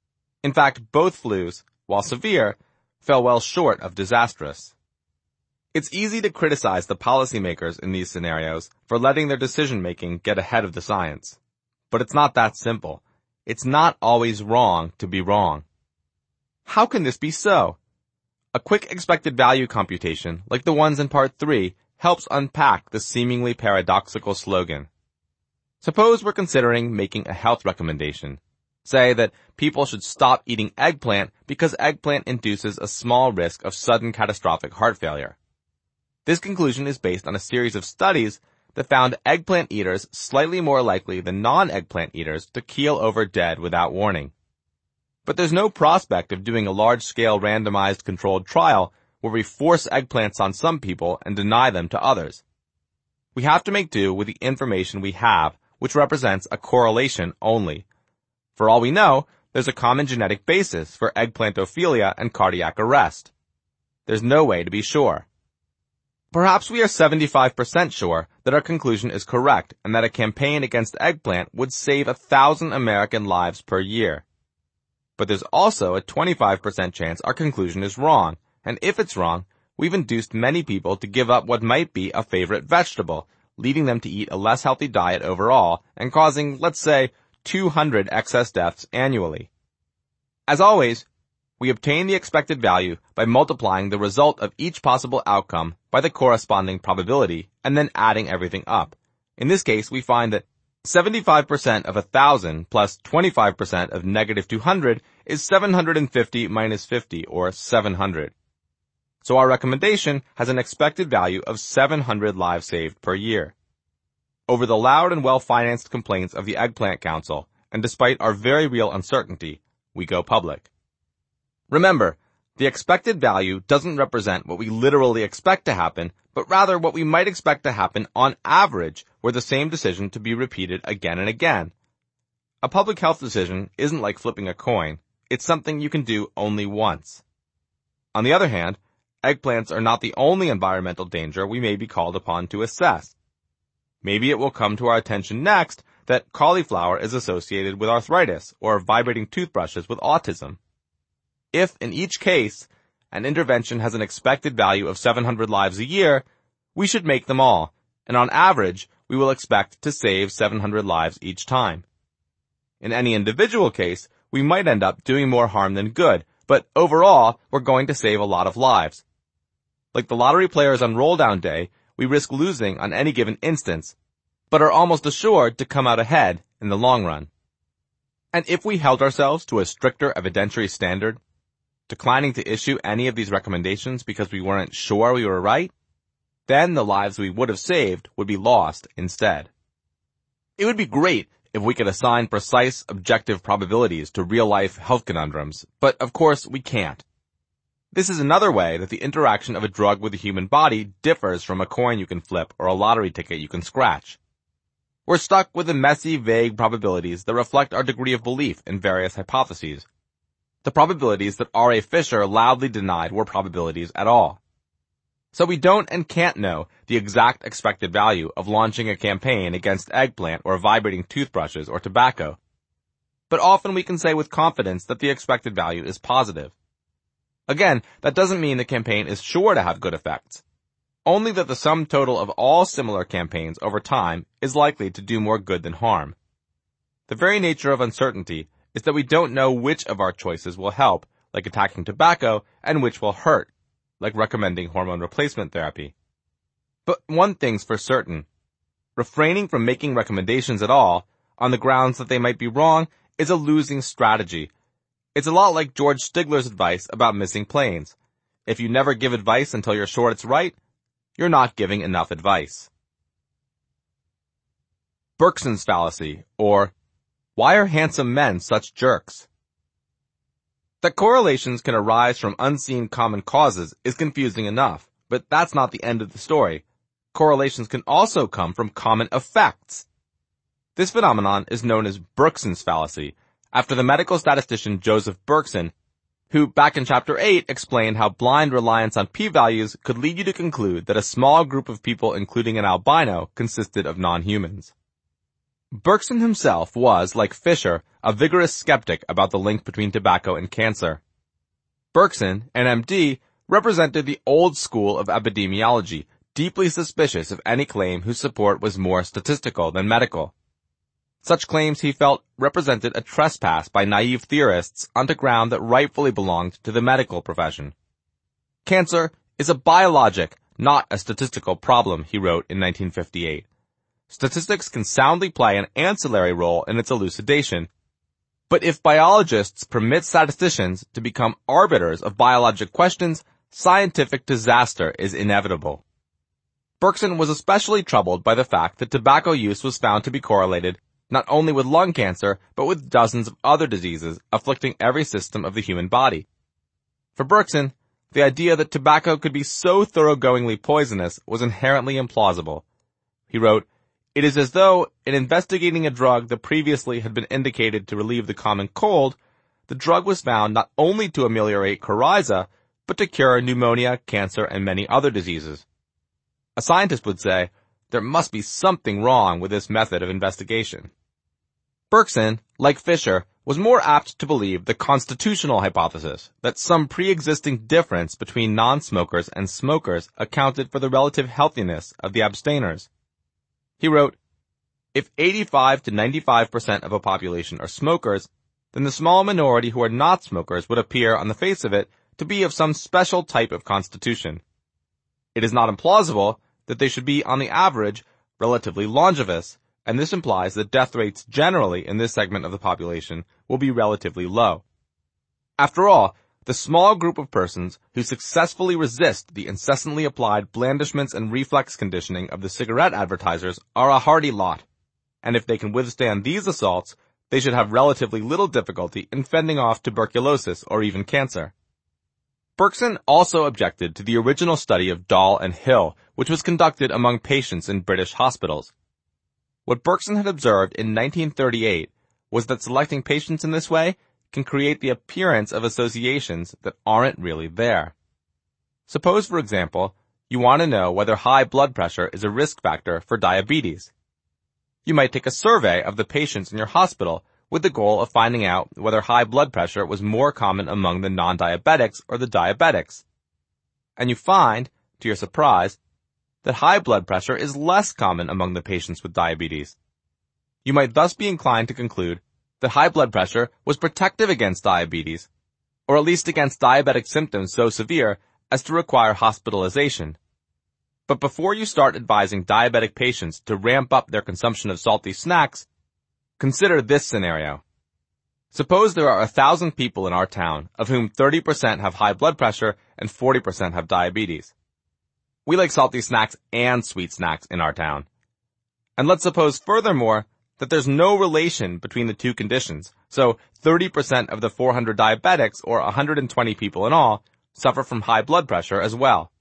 In fact, both flus, while severe, fell well short of disastrous. It's easy to criticize the policymakers in these scenarios for letting their decision-making get ahead of the science. But it's not that simple. It's not always wrong to be wrong. How can this be so? A quick expected value computation, like the ones in part three, helps unpack the seemingly paradoxical slogan. Suppose we're considering making a health recommendation. Say that people should stop eating eggplant because eggplant induces a small risk of sudden catastrophic heart failure. This conclusion is based on a series of studies that found eggplant eaters slightly more likely than non-eggplant eaters to keel over dead without warning. But there's no prospect of doing a large-scale randomized controlled trial where we force eggplants on some people and deny them to others. We have to make do with the information we have, which represents a correlation only. For all we know, there's a common genetic basis for eggplantophilia and cardiac arrest. There's no way to be sure. Perhaps we are seventy-five percent sure that our conclusion is correct and that a campaign against eggplant would save a thousand American lives per year. But there's also a twenty-five percent chance our conclusion is wrong, and if it's wrong, we've induced many people to give up what might be a favorite vegetable, leading them to eat a less healthy diet overall and causing, let's say, two hundred excess deaths annually. As always, we obtain the expected value by multiplying the result of each possible outcome by the corresponding probability and then adding everything up. In this case, we find that seventy-five percent of one thousand plus twenty-five percent of negative two hundred is seven hundred fifty minus fifty, or seven hundred. So our recommendation has an expected value of seven hundred lives saved per year. Over the loud and well-financed complaints of the Eggplant Council, and despite our very real uncertainty, we go public. Remember, the expected value doesn't represent what we literally expect to happen, but rather what we might expect to happen on average were the same decision to be repeated again and again. A public health decision isn't like flipping a coin. It's something you can do only once. On the other hand, eggplants are not the only environmental danger we may be called upon to assess. Maybe it will come to our attention next that cauliflower is associated with arthritis or vibrating toothbrushes with autism. If, in each case, an intervention has an expected value of seven hundred lives a year, we should make them all, and on average, we will expect to save seven hundred lives each time. In any individual case, we might end up doing more harm than good, but overall, we're going to save a lot of lives. Like the lottery players on roll-down day, we risk losing on any given instance, but are almost assured to come out ahead in the long run. And if we held ourselves to a stricter evidentiary standard, declining to issue any of these recommendations because we weren't sure we were right, then the lives we would have saved would be lost instead. It would be great if we could assign precise, objective probabilities to real-life health conundrums, but of course we can't. This is another way that the interaction of a drug with the human body differs from a coin you can flip or a lottery ticket you can scratch. We're stuck with the messy, vague probabilities that reflect our degree of belief in various hypotheses. The probabilities that R A Fisher loudly denied were probabilities at all. So we don't and can't know the exact expected value of launching a campaign against eggplant or vibrating toothbrushes or tobacco. But often we can say with confidence that the expected value is positive. Again, that doesn't mean the campaign is sure to have good effects. Only that the sum total of all similar campaigns over time is likely to do more good than harm. The very nature of uncertainty is that we don't know which of our choices will help, like attacking tobacco, and which will hurt, like recommending hormone replacement therapy. But one thing's for certain. Refraining from making recommendations at all, on the grounds that they might be wrong, is a losing strategy. It's a lot like George Stigler's advice about missing planes. If you never give advice until you're sure it's right, you're not giving enough advice. Bergson's fallacy, or why are handsome men such jerks? That correlations can arise from unseen common causes is confusing enough, but that's not the end of the story. Correlations can also come from common effects. This phenomenon is known as Bergson's fallacy, after the medical statistician Joseph Bergson, who back in chapter eight explained how blind reliance on p-values could lead you to conclude that a small group of people, including an albino, consisted of non-humans. Bergson himself was, like Fisher, a vigorous skeptic about the link between tobacco and cancer. Bergson, an M D, represented the old school of epidemiology, deeply suspicious of any claim whose support was more statistical than medical. Such claims, he felt, represented a trespass by naive theorists onto ground that rightfully belonged to the medical profession. Cancer is a biologic, not a statistical problem, he wrote in nineteen fifty-eight. Statistics can soundly play an ancillary role in its elucidation, but if biologists permit statisticians to become arbiters of biologic questions, scientific disaster is inevitable. Berkson was especially troubled by the fact that tobacco use was found to be correlated not only with lung cancer, but with dozens of other diseases afflicting every system of the human body. For Berkson, the idea that tobacco could be so thoroughgoingly poisonous was inherently implausible. He wrote, "It is as though, in investigating a drug that previously had been indicated to relieve the common cold, the drug was found not only to ameliorate coryza, but to cure pneumonia, cancer, and many other diseases." A scientist would say, there must be something wrong with this method of investigation. Berkson, like Fisher, was more apt to believe the constitutional hypothesis that some pre-existing difference between non-smokers and smokers accounted for the relative healthiness of the abstainers. He wrote, "If eighty-five to ninety-five percent of a population are smokers, then the small minority who are not smokers would appear on the face of it to be of some special type of constitution. It is not implausible that they should be, on the average, relatively longevous, and this implies that death rates generally in this segment of the population will be relatively low. After all, the small group of persons who successfully resist the incessantly applied blandishments and reflex conditioning of the cigarette advertisers are a hardy lot, and if they can withstand these assaults, they should have relatively little difficulty in fending off tuberculosis or even cancer." Berkson also objected to the original study of Dahl and Hill, which was conducted among patients in British hospitals. What Berkson had observed in nineteen thirty-eight was that selecting patients in this way can create the appearance of associations that aren't really there. Suppose, for example, you want to know whether high blood pressure is a risk factor for diabetes. You might take a survey of the patients in your hospital with the goal of finding out whether high blood pressure was more common among the non-diabetics or the diabetics. And you find, to your surprise, that high blood pressure is less common among the patients with diabetes. You might thus be inclined to conclude that high blood pressure was protective against diabetes, or at least against diabetic symptoms so severe as to require hospitalization. But before you start advising diabetic patients to ramp up their consumption of salty snacks, consider this scenario. Suppose there are a thousand people in our town, of whom thirty percent have high blood pressure and forty percent have diabetes. We like salty snacks and sweet snacks in our town. And let's suppose furthermore that there's no relation between the two conditions, so thirty percent of the four hundred diabetics, or one hundred twenty people in all, suffer from high blood pressure as well.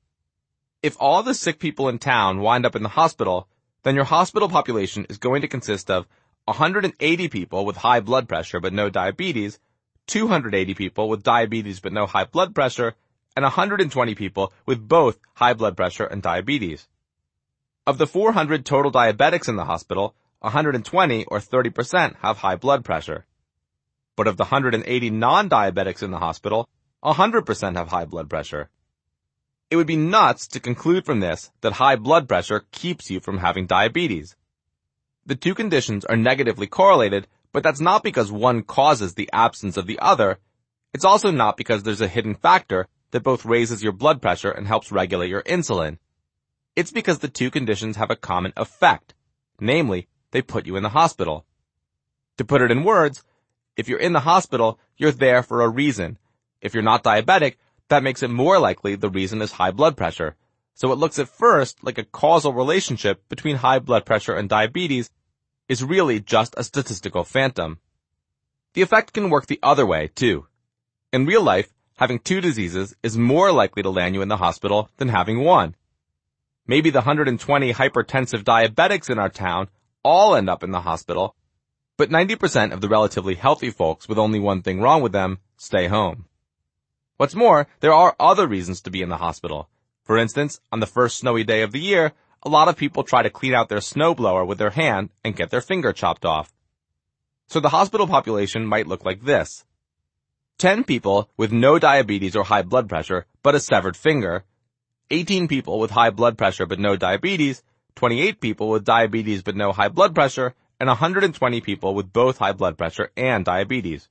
If all the sick people in town wind up in the hospital, then your hospital population is going to consist of one hundred eighty people with high blood pressure but no diabetes, two hundred eighty people with diabetes but no high blood pressure, and one hundred twenty people with both high blood pressure and diabetes. Of the four hundred total diabetics in the hospital, one hundred twenty, or thirty percent, have high blood pressure. But of the one hundred eighty non-diabetics in the hospital, one hundred percent have high blood pressure. It would be nuts to conclude from this that high blood pressure keeps you from having diabetes. The two conditions are negatively correlated, but that's not because one causes the absence of the other. It's also not because there's a hidden factor that both raises your blood pressure and helps regulate your insulin. It's because the two conditions have a common effect. Namely, they put you in the hospital. To put it in words, if you're in the hospital, you're there for a reason. If you're not diabetic, that makes it more likely the reason is high blood pressure. So it looks at first like a causal relationship between high blood pressure and diabetes is really just a statistical phantom. The effect can work the other way, too. In real life, having two diseases is more likely to land you in the hospital than having one. Maybe the one hundred twenty hypertensive diabetics in our town all end up in the hospital, but ninety percent of the relatively healthy folks with only one thing wrong with them stay home. What's more, there are other reasons to be in the hospital. For instance, on the first snowy day of the year, a lot of people try to clean out their snowblower with their hand and get their finger chopped off. So the hospital population might look like this. ten people with no diabetes or high blood pressure, but a severed finger, eighteen people with high blood pressure but no diabetes, twenty-eight people with diabetes but no high blood pressure, and one hundred twenty people with both high blood pressure and diabetes.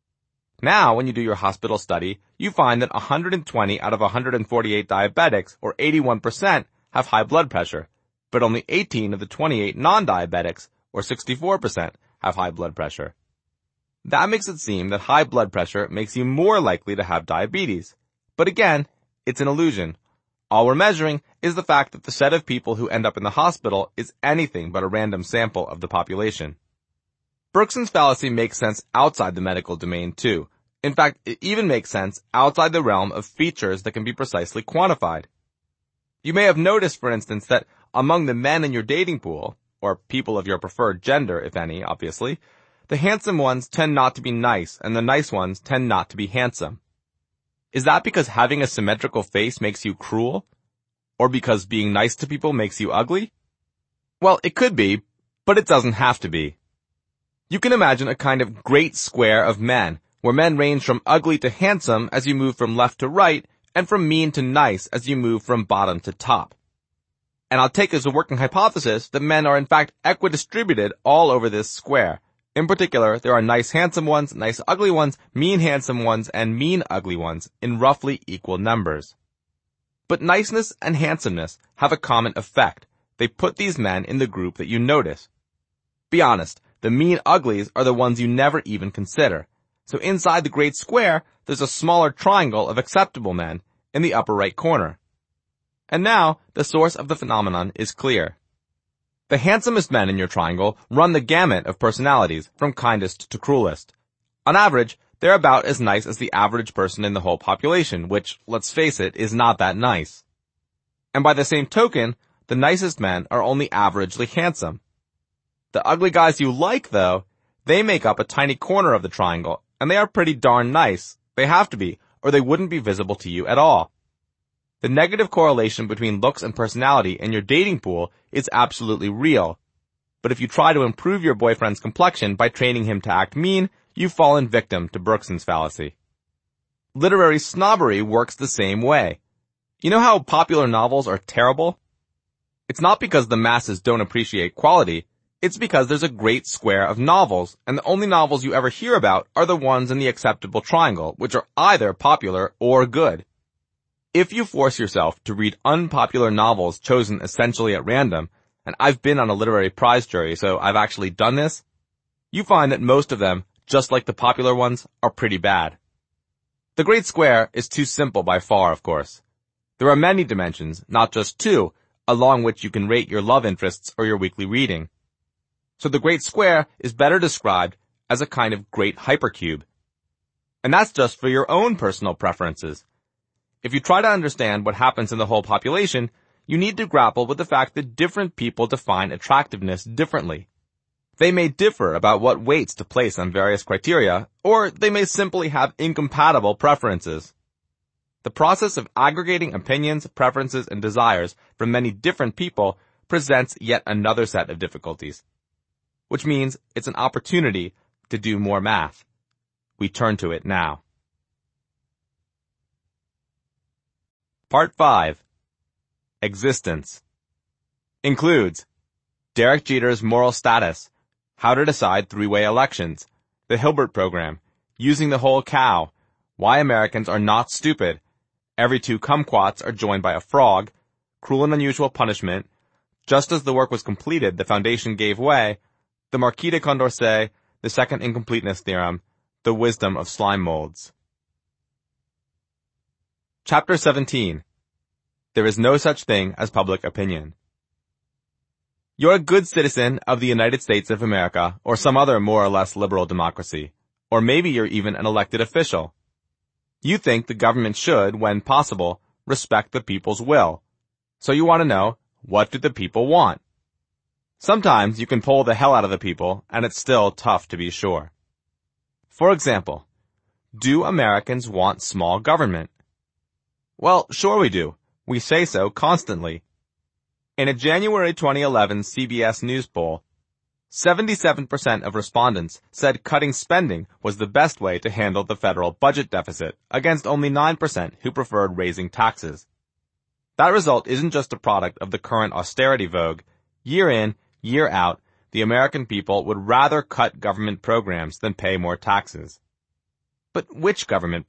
Now, when you do your hospital study, you find that one hundred twenty out of one hundred forty-eight diabetics, or eighty-one percent, have high blood pressure, but only eighteen of the twenty-eight non-diabetics, or sixty-four percent, have high blood pressure. That makes it seem that high blood pressure makes you more likely to have diabetes. But again, it's an illusion. All we're measuring is the fact that the set of people who end up in the hospital is anything but a random sample of the population. Bergson's fallacy makes sense outside the medical domain, too. In fact, it even makes sense outside the realm of features that can be precisely quantified. You may have noticed, for instance, that among the men in your dating pool, or people of your preferred gender, if any, obviously, the handsome ones tend not to be nice, and the nice ones tend not to be handsome. Is that because having a symmetrical face makes you cruel? Or because being nice to people makes you ugly? Well, it could be, but it doesn't have to be. You can imagine a kind of great square of men, where men range from ugly to handsome as you move from left to right, and from mean to nice as you move from bottom to top. And I'll take as a working hypothesis that men are in fact equidistributed all over this square. In particular, there are nice handsome ones, nice ugly ones, mean handsome ones, and mean ugly ones in roughly equal numbers. But niceness and handsomeness have a common effect. They put these men in the group that you notice. Be honest, the mean uglies are the ones you never even consider. So inside the great square, there's a smaller triangle of acceptable men in the upper right corner. And now, the source of the phenomenon is clear. The handsomest men in your triangle run the gamut of personalities, from kindest to cruelest. On average, they're about as nice as the average person in the whole population, which, let's face it, is not that nice. And by the same token, the nicest men are only averagely handsome. The ugly guys you like, though, they make up a tiny corner of the triangle, and they are pretty darn nice. They have to be, or they wouldn't be visible to you at all. The negative correlation between looks and personality in your dating pool is absolutely real. But if you try to improve your boyfriend's complexion by training him to act mean, you've fallen victim to Bergson's fallacy. Literary snobbery works the same way. You know how popular novels are terrible? It's not because the masses don't appreciate quality. It's because there's a great square of novels, and the only novels you ever hear about are the ones in the acceptable triangle, which are either popular or good. If you force yourself to read unpopular novels chosen essentially at random, and I've been on a literary prize jury, so I've actually done this, you find that most of them, just like the popular ones, are pretty bad. The great square is too simple by far, of course. There are many dimensions, not just two, along which you can rate your love interests or your weekly reading. So the great square is better described as a kind of great hypercube. And that's just for your own personal preferences. If you try to understand what happens in the whole population, you need to grapple with the fact that different people define attractiveness differently. They may differ about what weights to place on various criteria, or they may simply have incompatible preferences. The process of aggregating opinions, preferences, and desires from many different people presents yet another set of difficulties, which means it's an opportunity to do more math. We turn to it now. Part five. Existence. Includes Derek Jeter's moral status, how to decide three-way elections, the Hilbert program, using the whole cow, why Americans are not stupid, every two kumquats are joined by a frog, cruel and unusual punishment, just as the work was completed, the foundation gave way, the Marquis de Condorcet, the second incompleteness theorem, the wisdom of slime molds. Chapter seventeen. There is no such thing as public opinion. You're a good citizen of the United States of America or some other more or less liberal democracy, or maybe you're even an elected official. You think the government should, when possible, respect the people's will. So you want to know, what do the people want? Sometimes you can poll the hell out of the people, and it's still tough to be sure. For example, do Americans want small government? Well, sure we do. We say so constantly. In a January twenty eleven C B S News poll, seventy-seven percent of respondents said cutting spending was the best way to handle the federal budget deficit, against only nine percent who preferred raising taxes. That result isn't just a product of the current austerity vogue. Year in, year out, the American people would rather cut government programs than pay more taxes. But which government